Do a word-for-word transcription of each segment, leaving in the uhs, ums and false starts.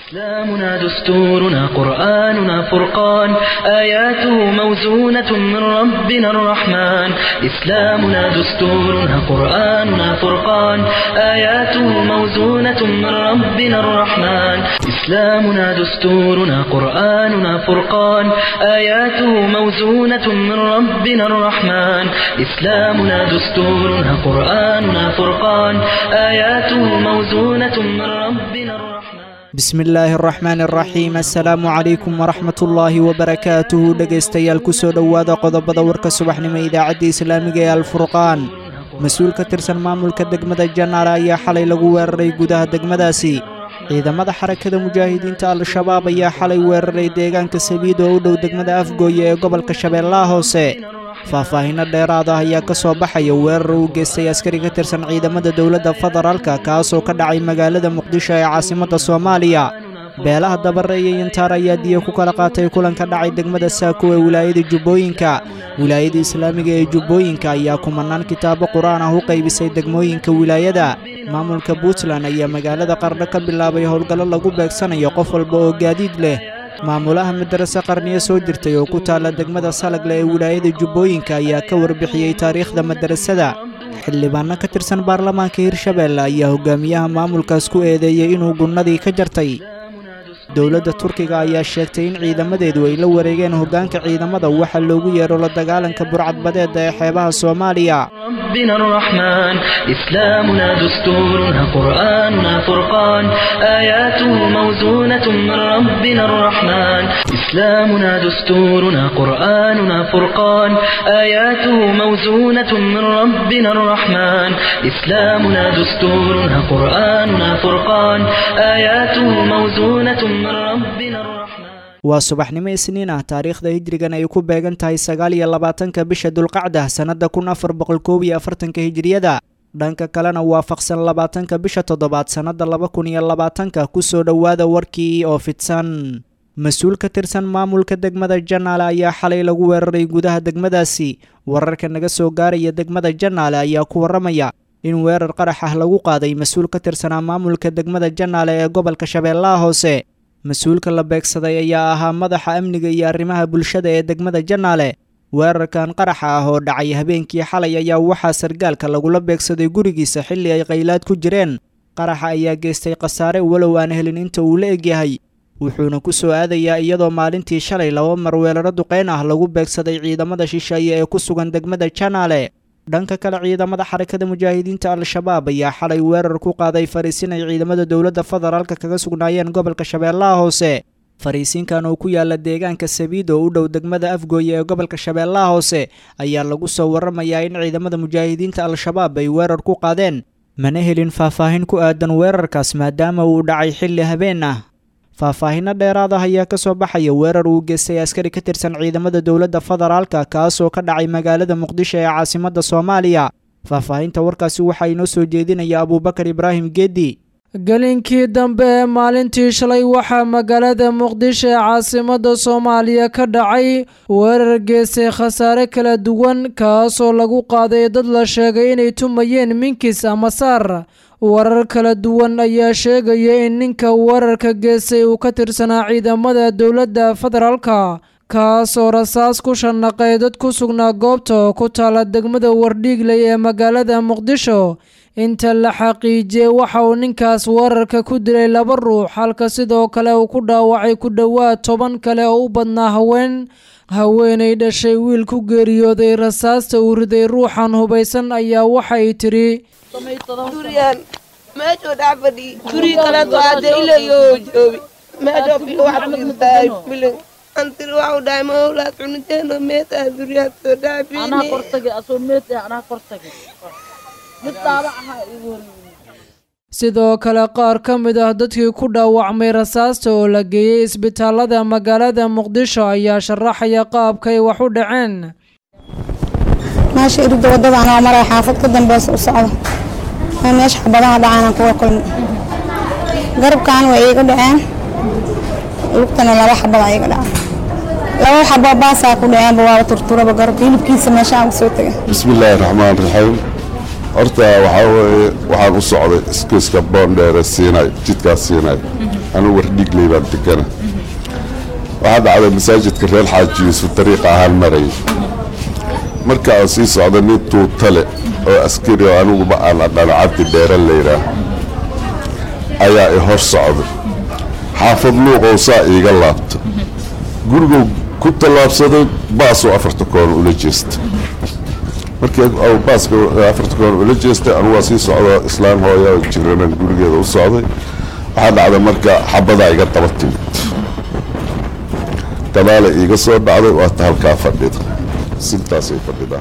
إسلامنا دستورنا قرآننا فرقان آياته موزونة من ربنا الرحمن إسلامنا دستورنا قرآننا فرقان آياته موزونة من ربنا الرحمن إسلامنا دستورنا قرآننا فرقان آياته موزونة من ربنا الرحمن إسلامنا دستورنا قرآننا فرقان آياته موزونة من ربنا الرحمن بسم الله الرحمن الرحيم السلام عليكم ورحمة الله وبركاته dhegaystayaal ku soo dhawaada qodobada warka subaxnimo idaacadda islaamiga ee alfurqaan mas'uul ka tirsan maamulka degmada Janaale ayaa xalay lagu weeraray gudaha degmadaasi ciidamada xarakada mujaahidiinta al-shabaab ayaa xalay weeraray deegaanka Sabiid oo u dhow degmada Afgooye ee gobolka Shabeellaha Hoose faahfaahin dheeraad ah ayaa ka soo baxay weerar uu geystay askari ka tirsan ciidamada dawladda federaalka kaas oo ka dhacay magaalada Muqdisho ee caasimadda Soomaaliya beelaha dabareeyay intaar ayaa diyo ku kala qaatay kulan ka dhacay degmada Saako ee wilaayada Jubbooyinka wilaayada Islaamiga ee Jubbooyinka ayaa kumanaan kitaabo Quraan ah u qaybisay degmooyinka wilaayada maamulka Puntland ayaa magaalada Qardho ka bilaabay howlgallo lagu beegsanayo qof walba oo gaadiid leh maamulaha madrasa qarniye soo jirtay oo ku taala degmada Salagle ee wilaayada Jubbooyinka ayaa ka warbixiyay taariikhda madrasada xildhibaano ka tirsan baarlamaanka Hirshabeelle ayaa hogaamiyaha maamulkaas ku eedeeyay inuu gunnadii ka jartay dawladda Turkiga ayaa sheegtay in ciidamadeedu ay la wareegeen hoggaanka ciidamada waxa loogu yeero la dagaalanka burcadbadeeda ee xeebaha Soomaaliya ربنا الرحمن إسلامنا دستورنا قرآننا فرقان آياته موزونة من ربنا الرحمن إسلامنا دستورنا قرآننا فرقان آياته موزونة من ربنا الرحمن إسلامنا دستورنا قرآننا فرقان آياته موزونة من ربنا الرحمن waa subaxnimo isniin ah taariikhda hijrigan ay ku beegan tahay sagaal iyo labaatanka bisha dulqacda sanada kun afar boqol koob iyo afartanka hijriyada dhanka kalena waafaqsan labaatanka bisha toddobaad sanada laba kun iyo labaatanka ku soo dhawaada warkii oo fidsan mas'uul ka tirsan maamulka degmada Janaale ayaa xalay lagu weeraray gudaha degmadaasi wararka naga soo gaaraya degmada Janaale ayaa ku waramaya in weerar qarax ah lagu qaaday mas'uul ka tirsan maamulka degmada Janaale ee gobolka Shabeellaha Hoose mas'uulka la beegsaday ayaa ahaa madaxa amniga iyo arrimaha bulshada ee degmada Janaale weerarkan qaraxa ah oo dhacay habeenkii xalay ayaa waxaa sargaalka lagula beegsaday gurigiisa xilli ay qaylaad ku jireen qaraxa ayaa geystay khasaare walow aan helin inta uu la egyahay wuxuuna ku soo aadayaa iyadoo maalintii shalay laba mar weeraro duqeyn ah lagu beegsaday ciidamada shisheeye ee ku sugan degmada Janaale dhanka kale ciidamada xarakada mujaahidiinta al-shabaab ayaa xalay weerar ku qaaday fariisin ay ciidamada dawladda federaalka kaga sugnaayeen gobolka Shabeellaha Hoose fariisinkan oo ku yaala deegaanka Sabiid oo u dhow degmada Afgooye ee gobolka Shabeellaha Hoose ayaa lagu soo waramayaa in ciidamada mujaahidiinta al-shabaab ay weerar ku qaadeen mana helin faahfaahin ku aadan weerarkaas maadaama uu dhacay xilli habeen ah faahfaahin dheeraad ah ayaa ka soo baxaya weerar uu geystay askari ka tirsan ciidamada dawladda federaalka kaas oo ka dhacay magaalada Muqdisho ee caasimadda Soomaaliya faahfaahinta warkaasi waxa inoo soo jeedinaya Abuubakar Ibraahim Geedi galinkii dambe ee maalintii shalay waxaa magaalada Muqdisho ee caasimadda Soomaaliya ka dhacay weerar geystay khasaare kala duwan kaas oo lagu qaaday dad la sheegay inay tumayeen minkis ama saar warar kala duwan ayaa sheegaya in ninka weerarka geystay uu ka tirsanaa ciidamada dawladda federaalka kaas oo rasaas ku shanaqay dad ku sugnaa goobta ku taala degmada Wardhiigley ee magaalada Muqdisho inta la xaqiijiyay waxa uu ninkaas weerarka ku dilay laba ruux halka sidoo kale uu ku dhaawacay ku dhawaad toban kale oo u badnaa haween haweenay dhashay wiil ku geeriyooday rasaasta uu riday ruuxan hubaysan ayaa waxay tiri durian meesho dhaafadhi duri kala doade ilayo joobi meesho bil wax dhintay bil antir waxa dhaay mawlad cunteeno meeta duriyaad soo dhaafini ana qortagi asoo meeta ana qortagi sidoo kale qaar ka mid ah dadkii ku dhaawacmay rasaasta oo la geeyay isbitaalada magaalada Muqdisho ayaa sharaxaya qaabka ay wax u dhaceen ماشي إرد ودada أنا مرة حافظ كده بس وصعد أنا إيش حبضان دعانا كوا كل قرب كان وإيه دعان وقتنا لا حبض أيه دعان لو حبض باسا كل دعان بوابة ترتورة بقرب يلب كيس ماشى وصوته بسم الله الرحمن الرحيم horta waxaa weeye waxaan u socday iskiiska boondheere siinay jidkaas siinay anigu wardhigley baan degana waxaa dhacday masaajidka reer xaaji yuusuf dariiqa ahaan marayay marka aan sii socday nin tuutale oo askari oo aniguba aan aqaano cabdi dheere layidhaah ayaa i hor socday xaafad luuqow saa iiga laabta gurigow ku tallaabsaday baasuu afarta koon ula jeesta markii baaska afarta koon ula jeestay anugu waa sii socda islaan hooya jiranan gurigeeda u socday waxaa dhacday marka xabadaa iga daba timid gadaala iiga soo dhacday waata halkaa fadhida sintaasay fadhidaa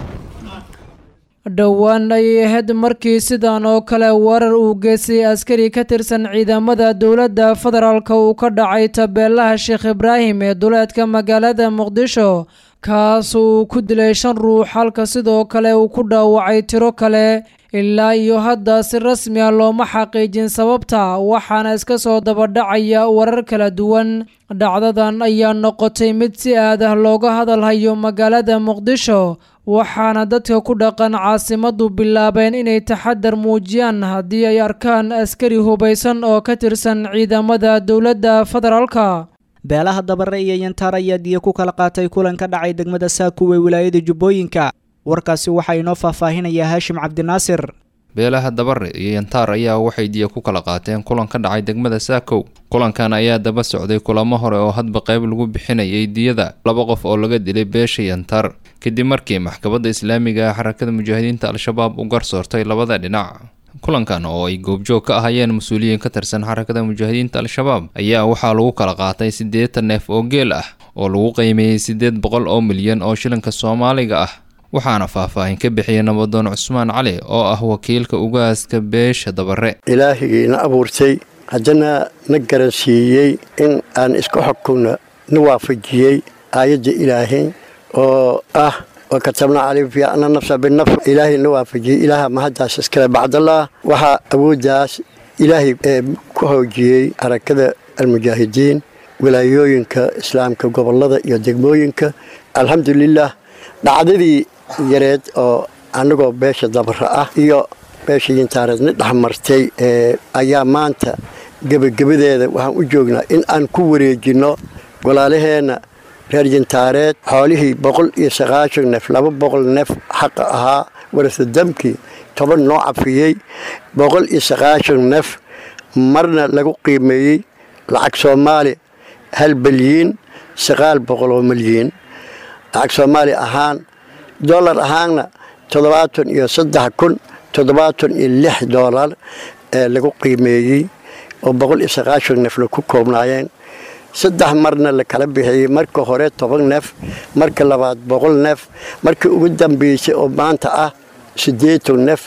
dhowaan ayay ahayd markii sidan oo kale warar uu geystay askari ka tirsan ciidamada dowladda federaalka uu ka dhacay tabeelaha sheekh ibraahim ee duleedka magaalada muqdisho kaas uu ku dilay shan ruux halka sidoo kale uu ku dhaawacay tiro kale ilaa iyo hadda si rasmi ah looma xaqiijin sababta waxaana iska soo dabadhacaya warar kala duwan dhacdadan ayaa noqotay mid si aad ah looga hadalhayo magaalada muqdisho waxaana dadka ku dhaqan caasimadu bilaabeen inay taxadar muujiyaan haddii ay arkaan askari hubaysan oo ka tirsan ciidamada dowladda federaalka beelaha dabare iyo yantaar ayaa diya ku kala qaatay kulan ka dhacay degmada saakuwe wilaayada jubbooyinka warkaasi waxaa inoo faahfaahinaya haashim cabdinaasir beelaha dabare iyo yantaar ayaa waxay diya ku kala qaateen kulan ka dhacay degmada saakow kulankan ayaa daba socday kulamo hore oo hadba qayb lagu bixinayay diyada laba qof oo laga dilay beesha yantaar kadib markii maxkamadda islaamiga ah xarakada mujaahidiinta al-shabaab u garsoortay labada dhinac kulankan oo ay goobjoog ka ahayeen mas-uuliyiin ka tirsan xarakada mujaahidiinta al-shabaab ayaa waxaa lagu kala qaatay siddeetan neef oo geel ah oo lagu qiimeeyey siddeed boqol oo milyan oo shilinka soomaaliga ah waxaana faahfaahin ka bixiyay nabadoon cusmaan cali oo ah wakiilka ugaaska beesha dabare ilaahigiina abuurtay haddana na garansiiyey in aan isku xukunno na waafajiyey aayadda ilaahay oo ah وكتبنا عليه في أن النفس بالنفس إلهي نوافجي إله ما هداس اسكلا بعد الله وها أبوداس إلهي كهوجي حركة المجاهدين ولايوينك إسلام كقبل الله يدقموينك الحمد لله بعددي يريد أو أنو بيش دبرة إيو بيش ينتارد نتحمرتي أيام مانتا قبل قبل ذا وهم وجوجنا إن أن كوريجنا ولا لهنا reer jintaareed xoolihii boqol iyo sagaashan neef laba boqol neef xaqa ahaa warasa damkii toban noo cafiyey boqol iyo sagaashan neef marna lagu qiimeeyey lacag soomaali hal bilyiin sagaal boqol oo milyiin lacag soomaali ahaan dollar ahaanna toddobaatan iyo saddex kun toddobaatan iyo lix dollar ee lagu qiimeeyey oo boqol iyo sagaashan neef lagu koobnaayeen saddex marna la kala bixiyey marka hore toban neef marka labaad boqol neef markii ugu dambeysay oo maanta ah siddeetan neef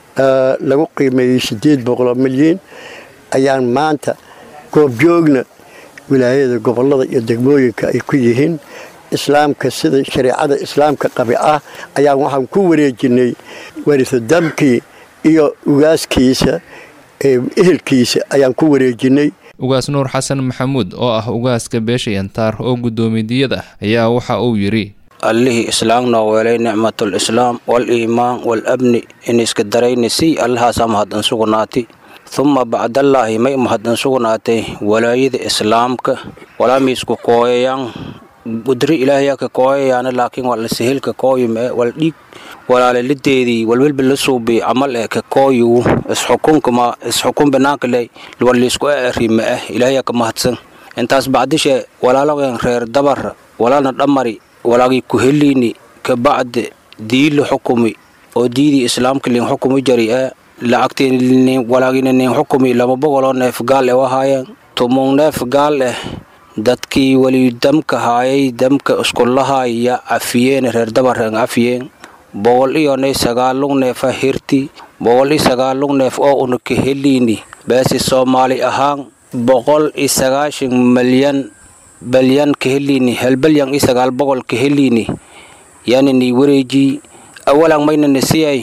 lagu qiimeeyey siddeed boqol oo milyan ayaan maanta goobjoogna wilaayada gobollada iyo degmooyinka ay ku yihiin islaamka sida shareecada islaamka qabi ah ayaan waxaan ku wareejinay wariso damkii iyo ugaaskiisa ehelkiisa ayaan ku wareejinay ugaas nuur xasan maxamuud oo ah ugaaska beesha yantaar oo gudoomiyada ayaa waxa uu yiri allihii islaamna weelay nicmatul islaam wal iimaan wal abni in iska darayni si allaha samhadan sugnaati thumma ba'dallahi may mahdan sugnaatay walaayada islaamka wala miisku kooyayaan budri ilaahay ka kooyayaan laakiin wal sahilka kooyime wal dhig walaale lideedii walwalba la suubi amal ee ka kooyu isxukunkuma isxukun banaanka leh walisku arima ah ilaahay ka mahadsan intaas baadishe walaalagan reer dabar walaalna dhamari walaagi ku helini ka baad diil xukumi oo diidi islaamka lin xukumi jari ah lacagteen walaagina nin xukumi lama boqol neef gaal ee wahaayeen tumon neef gaal eh dadkii wali damka haayay damka iskulaha ya afiyeen reer dabar afiyeen boqol iyo sagaalun neef hirti boqol iyo sagaalun neef oo unu ka helini beesi Soomaali ahaan boqol iyo sagaashan milyan bilyan ka helini hal bilyan iyo sagaal boqol ka helini yani ni wareeji awalan mayna nisiyay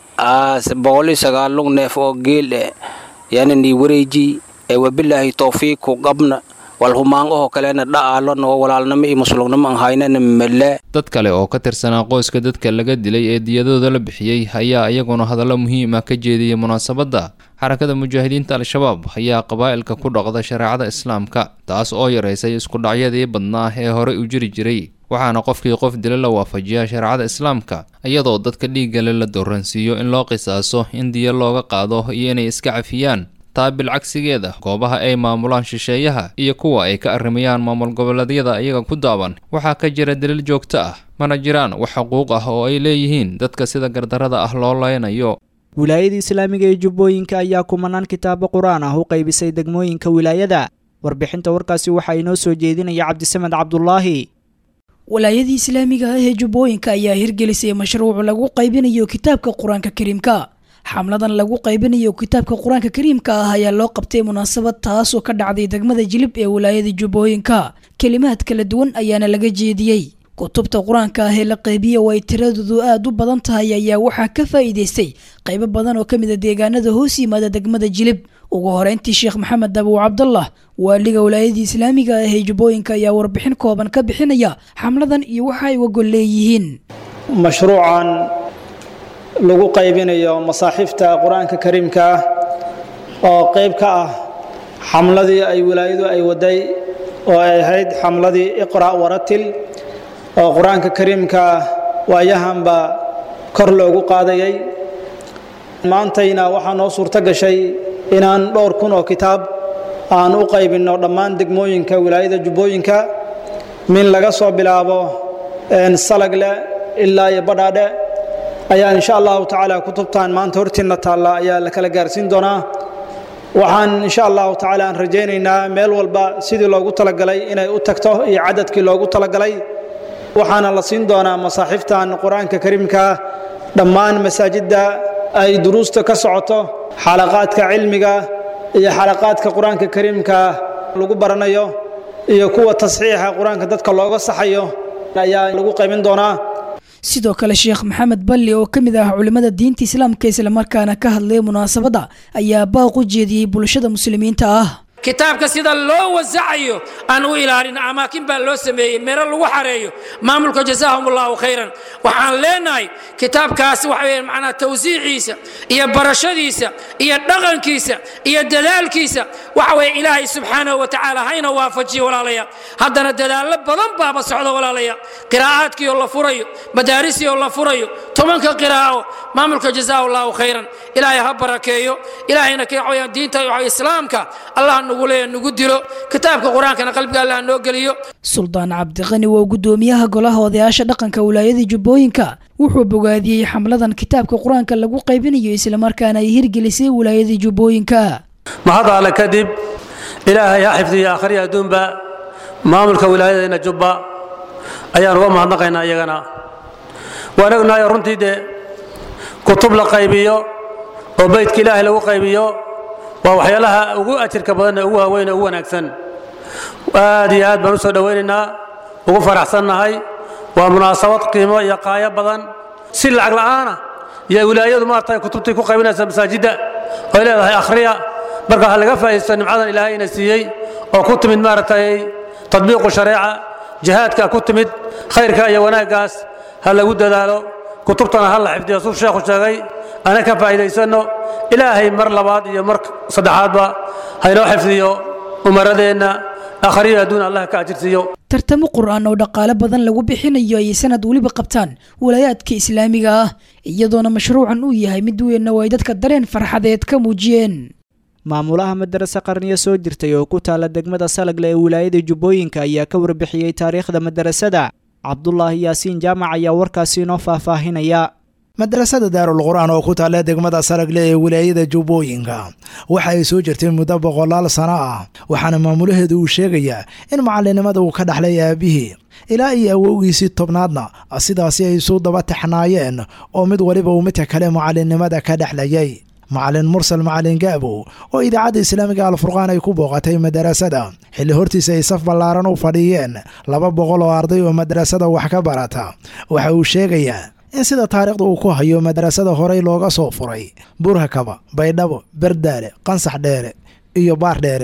as boqol iyo sagaalun neef oo geel yani ni wareeji ee wabillahi tawfiiq qabna walhumaan oo kalena dha'aalo noo walaalnimo iyo muslugnimo aan haynana male. dad kale oo ka tirsanaa qoyska dadka laga dilay ee diyadooda la bixiyey ayaa iyaguna hadallo muhiim ah ka jeediyay munaasabadda. xarakada mujaahidiinta al-shabaab ayaa qabaa'ilka ku dhaqda shareecada islaamka taas oo yareysay isku dhacyadii badnaa ee horey u jiri jiray, waxaana qofkii qof dila la waafajiyaa shareecada islaamka iyadoo dadka dhiiggale la dooransiiyo in loo qisaaso in diya looga qaado iyo inay iska cafiyaan. taa bilcagsigeeda goobaha ay maamulaan shisheeyaha iyo kuwa ay ka arrimayaan maamul goboleedyada iyaga ku daaban waxaa ka jira daliil joogto ah, mana jiraan wax xuquuq ah oo ay leeyihiin dadka sida gardarada ah loo leynayo. wilaayada islaamiga ee jubbooyinka ayaa kumanaan kitaabo qur-aan ah u qaybisay degmooyinka wilaayada. warbixinta warkaasi waxaa inoo soo jeedinaya cabdisamed cabdulaahi. wilaayadii islaamiga ah ee jubbooyinka ayaa hirgelisay mashruuc lagu qaybinayo kitaabka qur-aanka kariimka. xamladan lagu qaybinayo kitaabka qur-aanka kariimka ah ayaa loo qabtay munaasabad taasoo ka dhacday degmada jilib ee wilaayada jubbooyinka. kelimaad kala duwan ayaana laga jeediyey. kutubta qur-aanka ah ee la qaybiya oo ay tiradoodu aada u badan tahay ayaa waxaa ka faa'iidaystay qaybo badan oo ka mid a deegaanada hoos yimaada degmada jilib. ugu horeyntii sheekh maxamed abu cabdallah waaliga wilaayadii islaamiga ah ee jubbooyinka ayaa warbixin kooban ka bixinaya xamladan iyo waxa ay uga gol leeyihiin. mashruucan lagu qaybinayo masaaxiifta qur-aanka kariimka ah oo qayb ka ah xamladii ay wilaayadu ay waday oo ay ahayd xamladii iqra' waratil oo qur-aanka kariimka waayahanba kor loogu qaadayay. maantayna waxaa noo suurto gashay inaan dhowr kun oo kitaab aan u qaybinno dhammaan degmooyinka wilaayada jubbooyinka min laga soo bilaabo salagle ilaa iyo badhaadhe ayaa insha allahu tacaala kutubtan maanta hortiina taalla ayaa la kala gaarsiin doonaa. waxaan insha allahu tacaala aan rajaynaynaa meel walba sidii loogu talagalay inay u tagto iyo cadadkii loogu talagalay. waxaana la siin doonaa masaaxiiftan qur-aanka kariimka dhammaan masaajidda ay duruusta ka socoto, xalaqaadka cilmiga iyo xalaqaadka qur-aanka kariimka lagu baranayo iyo kuwa tasxiixa qur-aanka dadka looga saxayo ayaa lagu qaybin doonaa. sidoo kale sheekh maxamed balli oo ka mid ah culimada diinta islaamka islamarkaana ka hadlay munaasabadda ayaa baaq u jeediyey bulshada muslimiinta ah. kitaabka sida loo wasacayo aan u ilaalin amaakin baa loo sameeyey meelo lagu xareeyo maamulka jazaahum allahu khayran. waxaan leenahay kitaabkaasi waxa weeye macnaa tawsiiciisa iyo barashadiisa iyo dhaqankiisa iyo dadaalkiisa waxa weeye ilaahay subxaanahu wa tacaala hayna waafajiyo walaalaya. haddana dadaallo badan baaba socda walaalaya. qiraa'aadkii oo la furayo, madaarisii oo la furayo, tobanka qiraa'o maamulka jazaahu allahu khayran. ilaahay ha barakeeyo, ilaahayna ka waxaweyaan diinta islaamka allah nugu dilo, kitaabka qur-aankana qalbiga allah noo geliyo. suldaan cabdiqani waa gudoomiyaha golaha odayaasha dhaqanka wilaayada jubbooyinka. wuxuu bogaadiyey xamladan kitaabka qur-aanka lagu qaybinayo islamarkaana ay hirgelisay wilaayada jubbooyinka. mahad alle kadib ilaahay ha xifdiyo akhriya adduunba maamulka wilaayadeena jubba ayaan uga mahadnaqaynaa iyagana. waan ognahay runtii dee kutub la qaybiyo oo beydka ilaahay lagu qaybiyo waa waxyaalaha ugu ajirka badan ee ugu waaweyn ee ugu wanaagsan. aad iyo aad baan u soo dhowaynaynaa, ugu faraxsannahay. waa munaasabad qiimo iyo qaayo badan. si lacag la'aana iyo wilaayadu maartay kutubtii ku qaybinaysa masaajidda oo ay leedahay akhriya. marka ha laga faa'iidaysto nimcadan ilaahay ina siiyey oo ku timid maartay tadbiiqu shareeca, jihaadka ku timid, khayrka iyo wanaaggaas ha lagu dadaalo. kutubtana ha la xifdiyo suu sheekhu sheegay, ana ka faa'iidaysano. ilaahay mar labaad iyo mar saddexaadba haynoo xifdiyo umaradeenna akhriyo adduun allah ka ajirsiiyo. tartamo qur-aan oo dhaqaale badan lagu bixinayo ayay sanad weliba qabtaan walaayaadka islaamiga ah, iyadoona mashruucan uu yahay mid weynna oo ay dadka dareen farxadeed ka muujiyeen. maamulaha madarasa qarniyo soo jirtay oo ku taala degmada salagle ee wilaayada jubbooyinka ayaa ka warbixiyey taariikhda madarasada. cabdulaahi yaasiin jaamac ayaa warkaasi inoo faahfaahinaya. madrasada daarul qur-aan oo ku taalla degmada salagle ee wilaayada jubbooyinka waxa ay soo jirtay muddo boqolaal sano ah, waxaana maamulaheedu uu sheegayaa in macallinimada uu ka dhaxlay aabihii ilaa iyo awowgiisii tobnaadna sidaasi ay isu daba taxnaayeen oo mid waliba uu midka kale macallinnimada ka dhexlayay. macallin mursal macallin gaabo oo idaacadda islaamiga alfurqaan ay ku booqatay madarasada xilli hortiisa ay saf ballaaran u fadhiyeen laba boqol oo arday oo madrasada wax ka barata. waxa uu sheegayaa in sida taariikhda uu ku hayo madrasada horey looga soo furay burhakaba, baydhabo, bardaale, qansax dheere iyo baar dheere.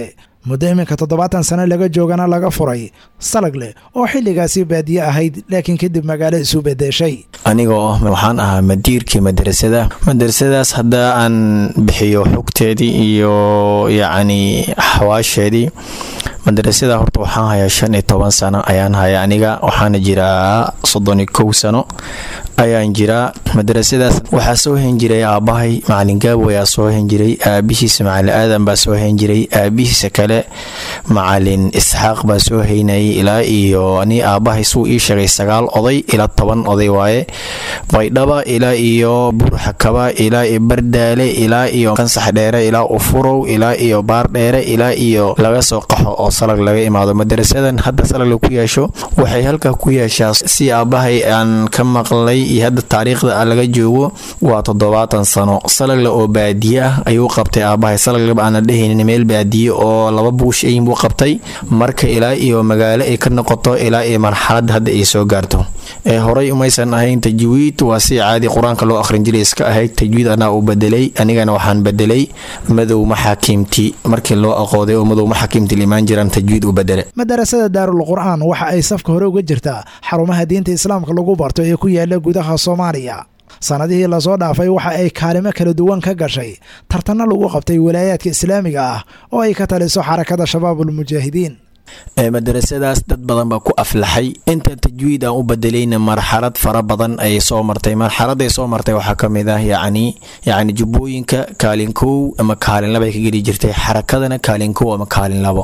muddo iminka toddobaatan sano laga joogana laga furay Salagle oo xilligaasi baadiye ahayd laakiin kadib magaalo isu beddeshay. anigoo waxaan ahaa madiirkii madrasada madrasadaas hadda aan bixiyo xogteedii iyo yacni xawaasheedii madrasada horta waxaan hayaa shan iyo toban sano ayaan hayaa aniga waxaana jiraa soddon iyo kow sano ayaan jiraa madrasadaas waxaa soo hen jiray aabahay macalin gaabo ayaa soo hen jiray aabihiisa macalin aadan baa soo hen jiray aabihiisa kale macalin isxaaq baa soo heynayay ilaa iyo ani aabahay suu ii sheegay sagaal oday ilaa toban oday waaye baydhaba ilaa iyo buurxakaba ilaa iyo bardaale ilaa iyo qansax dheere ilaa ufurow ilaa iyo baar dheere ilaa iyo laga soo qaxo oo Salag laga imaado madrasadan hadda Salag ku yeesho waxay halka ku yeeshaa si aabahay aan ka maqlay iyo hadda taariikhda laga joogo waa toddobaatan sano Salag oo baadiye ah ayuu qabtay aabahay Salag aan dhahayn meel baadiye oo laba buush ay muu qabtay marka ilaa iyo magaalo ay ka noqoto ilaa iyo marxalad hadda ay soo gaarto ee horay umaysan ahayn tajwiid waa si caadi quraanka loo akhrin jiray iska ahayd tajwiid ana u bedelay anigana waxaan bedelay madow maxaakimti markii loo aqooday oo madow maxaakimti limaan jiraan tajwiid u bedelay madrasada Daarul Qur'aan waxa ay safka hore uga jirtaa xarumaha diinta islaamka lagu barto ee ku yaala gudaha Soomaaliya sanadihii la soo dhaafay waxa ay kaalimo kala duwan ka gashay tartanna lagu qabtay wilaayadka islaamiga ah oo ay ka taliso xarakada shabaabul mujaahidiin ee madrasadaas dad badan baa ku aflaxay inta tajwiid aan u bedelayna marxalad fara badan ay soo martay marxalad ay soo martay waxa kamid ah yaani yaani jubooyinka kaalin kow ama kaalin laba ay ka geli jirtay xarakadana kaalin kow ama kaalin labo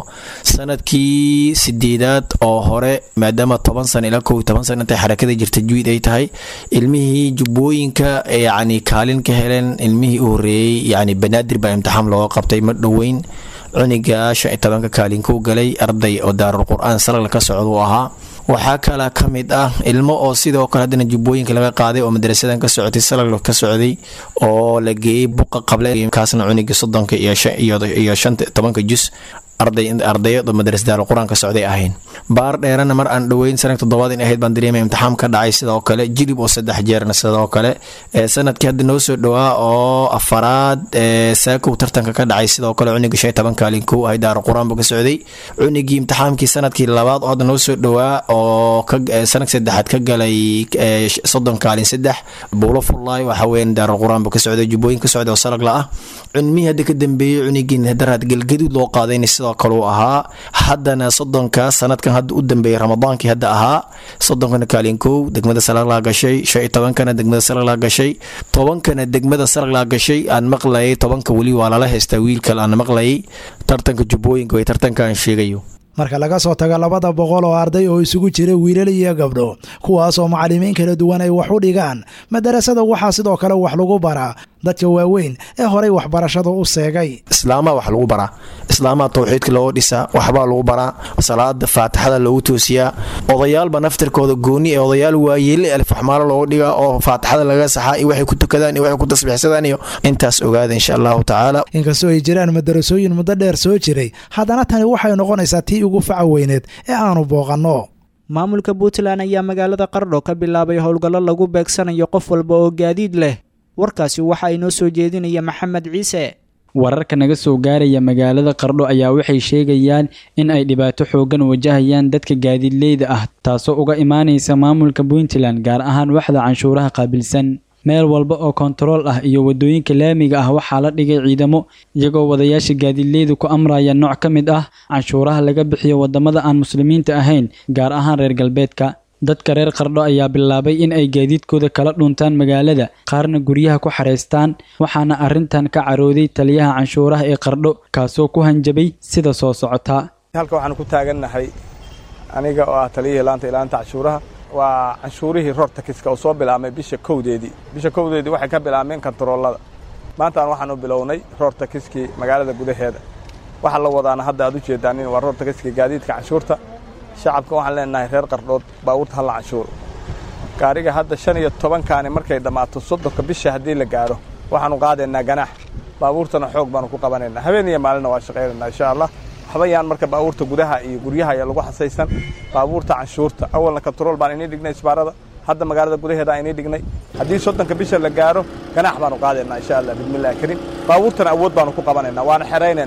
sanadkii sideedaad oo hore maadaama toban sano ilaa kow iyo toban sano intay xarakada jirtay tajwiid ay tahay ilmihii jubooyinka yaani kaalin ka heleen ilmihii u horeeyay yaani banaadir baa imtixaan loo qabtay ma dhaweyn cuniga shan iyo tobanka kaalin ku galay arday oo Daarul Qur'aan Salag ka socdo ahaa waxaa kala kamid ah ilmo oo sidoo kale hadana jubooyinka laga qaaday oo madrasadan ka socotay Salag ka socday oo la geeyay buqa qabla kaasna cuniga soddonka iyo iyo shan iyo tobanka juz arday ardayda madrasada Daarul Qur'aan ka socday ahayn baar dheerana mar aan dhaweyn sanad toddobaad in ahayd baan dareemay imtixaan ka dhacay sidoo kale jilib oo saddex jeerna sidoo kale ee sanadkii hadda noo soo dhawaa oo afaraad ee saako tartanka ka dhacay sidoo kale cuniga shan iyo toban kaalin ku ay Daarul Qur'aan ka socday cunigii imtixaankii sanadkii labaad oo hadda noo soo dhawaa oo ka sanad saddexaad ka galay soddon kaalin saddex buulo fullaay waxa weyn Daarul Qur'aan ka socday jubooyin ka socday oo Salag la ah cunmi hadda ka dambeeyay cunigii hadaraad galgadud loo qaaday kaloo ahaa haddana soddonka sanadkan hadda u dambeeyay ramadaankii hadda ahaa soddonkana kaalin kow degmada Salag la gashay shan iyo tobankana degmada Salag la gashay tobankana degmada Salag la gashay aan maqlayay tobanka wali waa la heystaa wiilka aan maqlayay tartanka jubooyinka way tartankan sheegayo marka laga soo tago labada boqol oo arday oo isugu jira wiilal iyo gabdho kuwaas oo macallimiin kala duwan ay wax u dhigaan madrasada waxa sidoo kale wax lagu baraa dadka waaweyn ee horay waxbarashada u seegay islaama wax lagu baraa islaama tawxiidka loo dhisaa waxba lagu baraa salaada faatixada loogu toosiyaa odayaalba naftirkooda gooni ee odayaal waayeel alif xamaalo loo dhigaa oo faatixada laga saxaa iyo waxay ku tukadaan iyo waxay ku tasbiixsadaan iyo intaas ogaada insha Allah taala inkastoo ay jiraan madrasooyin muddo dheer soo jiray haddana tani waxay noqonaysaa tii ugu facaweyneed ee aanu booqanno maamulka Puntland ayaa magaalada Qardho ka bilaabay howlgallo lagu beegsanayo qof walba oo gaadiid leh warkaasi waxa ay noo soo jeedinaya Maxamed Ciise wararka naga soo gaaraya magaalada Qardho ayaa waxay sheegayaan in ay dhibaato xoogan wajahayaan dadka gaadiidleyda ah taasoo uga imaanaysa maamulka Puntland gaar ahaan waxda canshuuraha qaabilsan meel walba oo kontarool ah iyo wadooyinka laamiga ah waxaa la dhigay ciidamo iyagoo wadayaasha gaadiidleyda ku amraya nooc ka mid ah canshuuraha laga bixiyo wadamada aan muslimiinta ahayn gaar ahaan reer galbeedka dadka reer Qardho ayaa bilaabay in ay gaadiidkooda kala dhuntaan magaalada qaarna guryaha ku xareystaan waxaana arintan ka carooday taliyaha canshuuraha ee Qardho kaasoo ku hanjabay sida soo socota halka waxaan ku taaganahay aniga oo ah taliyaha laanta ilaanta canshuuraha waa canshuurihii roorta kiska oo soo bilaabmay bisha kowdeedii bisha kowdeedii waxay ka bilaabmeen kontaroolada maanta waxaan u bilownay roorta kiski magaalada gudaheeda waxa la wadaana hadda aad u jeedaan in waa roorta kiski gaadiidka canshuurta shacabka waxaan leenahay reer Qardhood baawurta hal canshuur gaariga hadda shan iyo toban kaani markay dhamaato soddonka bisha hadii la gaaro waxaanu qaadeynaa ganax baawurtana xoog baanu ku qabanaynaa habeen iyo maalin waa shaqeynaa insha Allah waxbayaan marka baawurta gudaha iyo guryaha ayaa lagu xasaysan baawurta canshuurta awalna control baan inay dhignay isbaarada hadda magaalada gudaheeda inay dhignay hadii soddonka bisha la gaaro ganax baanu qaadeynaa insha Allah bismillaah karim baawurtana awood baanu ku qabanaynaa waana xireynaynaa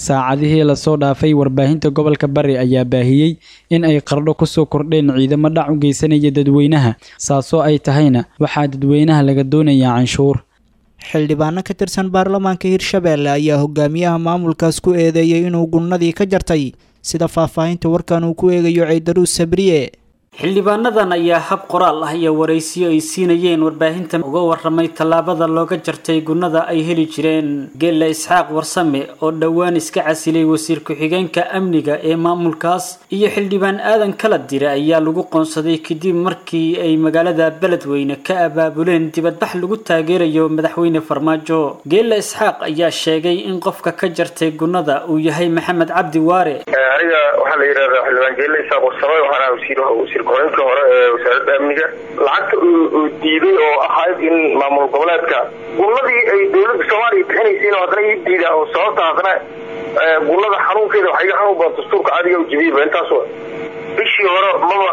saacadihii lasoo dhaafay warbaahinta gobolka bari ayaa baahiyey in ay qardho kusoo kordheen ciidamo dhac u geysanaya dadweynaha saasoo ay tahayna waxaa dadweynaha laga doonayaa canshuur. xildhibaano ka tirsan baarlamaanka hirshabeelle ayaa hogaamiyaha maamulkaas ku eedeeyey inuu gunnadii ka jartay sida faahfaahinta warkan uu ku eegayo Ciidaruus Sabriye. xildhibaanadan ayaa hab qoraal ah iyo waraysiyo ay siinayeen warbaahinta uga waramay tallaabada looga jartay gunnada ay heli jireen. Geelle Isxaaq Warsame oo dhowaan iska casilay wasiir ku-xigeenka amniga ee maamulkaas iyo xildhibaan aadan kala dire ayaa lagu qoonsaday kadib markii ay magaalada Beledweyne ka abaabuleen dibadbax lagu taageerayo madaxweyne Farmaajo. Geelle Isxaaq ayaa sheegay in qofka ka jartay gunnada uu yahay Maxamed Cabdi Waare. aniga waxa la yiraahdaa xildhibaan Geelle Isxaaq Warsame waxaana wasiir koreenka hore ee wasaaradda amniga lacagta uu diiday oo ahayd in maamul goboleedka gunnadii ay dawladda Soomaaliya bixinaysay oo hadana ii diiday oo sababta hadana gunnada xanuunkeeda waxay ka xanuun badan dastuurka caadiga u jibiyay intaas oo bishii hore maba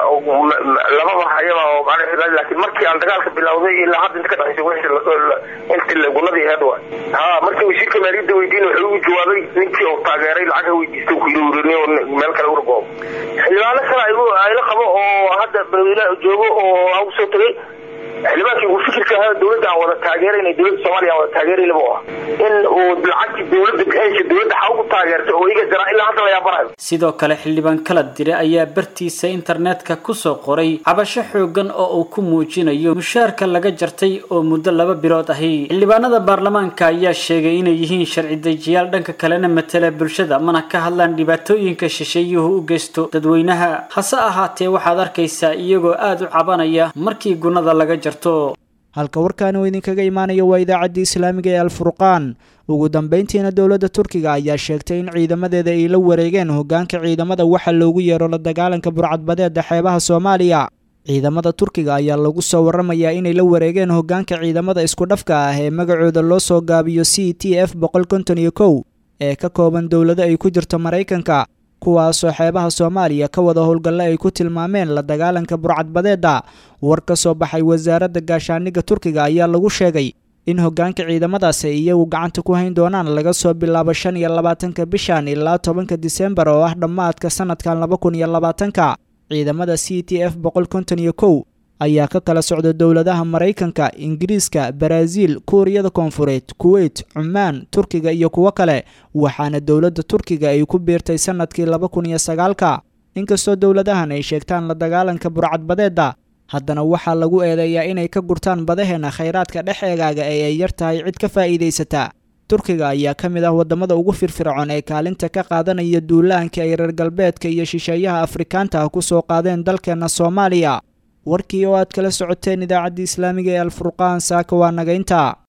laba waxayaba oo macnaheedu laakiin markii aan dagaalka bilowday ilaa hadda inta ka dhaxaysay wixii la soo intii gunnadii hadwa ha markii wasiirka maaliyadda weydiin wuxuu u jawaabay ninkii oo taageeray lacag weydiistay ku yiri meel kale u rabo xildhibaano kale ay la qabo oo hadda Beledweyne joogo oo aan soo tagay xildhibaankii uu fikirka ahaa dawladda aan wada taageeray dawladda Soomaaliya wada taageeray labo in uu lacagtii dawladda bixisay dawladda waxa ugu taageertay oo iga jara ilaa hadda la yaabanayo. sidoo kale xildhibaan kala dire ayaa bartiisa internetka ku soo qoray cabasho xoogan oo uu ku muujinayo mushaarka laga jartay oo muddo laba bilood ahi. xildhibaanada baarlamaanka ayaa sheegay inay yihiin sharci dejiyaal dhanka kalena matala bulshada mana ka hadlaan dhibaatooyinka shisheeyuhu u geysto dadweynaha. hase ahaatee waxaad arkaysaa iyagoo aad u cabanaya markii gunnada laga halka warkaan uu idinkaga imaanayo waa idaacadda islaamiga ee Al-Furqaan. ugu dambeyntiina dowladda Turkiga ayaa sheegtay in ciidamadeeda ay la wareegeen hoggaanka ciidamada waxa loogu yeero la dagaalanka burcadbadeedda xeebaha Soomaaliya. ciidamada Turkiga ayaa lagu soo waramayaa inay la wareegeen hoggaanka ciidamada isku dhafka ah ee magacooda loo soo gaabiyo C T F boqol konton iyo kow ee ka kooban dowlado ay ku jirto Mareykanka kuwaasoo xeebaha Soomaaliya ka wada howlgalla ay ku tilmaameen la dagaalanka burcadbadeedda. war ka soo baxay wasaaradda gaashaaniga Turkiga ayaa lagu sheegay in hoggaanka ciidamadaas ay iyagu gacanta ku hayn doonaan laga soo bilaabo shan iyo labaatanka bishan ilaa tobanka Diseembar oo ah dhammaadka sanadkan laba kun iyo labaatanka. ciidamada C T F boqol konton iyo kow ayaa ka kala socda dowladaha Mareykanka, Ingiriiska, Brazil, Kuuriyada Koonfureed, Kuwait, Cumaan, Turkiga iyo kuwa kale waxaana dowladda Turkiga ay ku biirtay sanadkii laba kun iyo sagaalka. inkastoo dowladahan ay sheegtaan la dagaalanka burcadbadeedda haddana waxaa lagu eedeeyaa inay ka gurtaan badaheena khayraadka dhex eegaaga ee ay yar tahay cid ka faa'iidaysata. Turkiga ayaa ka mid ah wadamada ugu firfircoon ee kaalinta ka qaadanaya duulaanka ay reer galbeedka iyo shisheeyaha Afrikaanta ah ku soo qaadeen dalkeena Soomaaliya. warkii oo aad kala socoteen idaacadda islaamiga ee Al-Furqaan saaka waa naga intaa.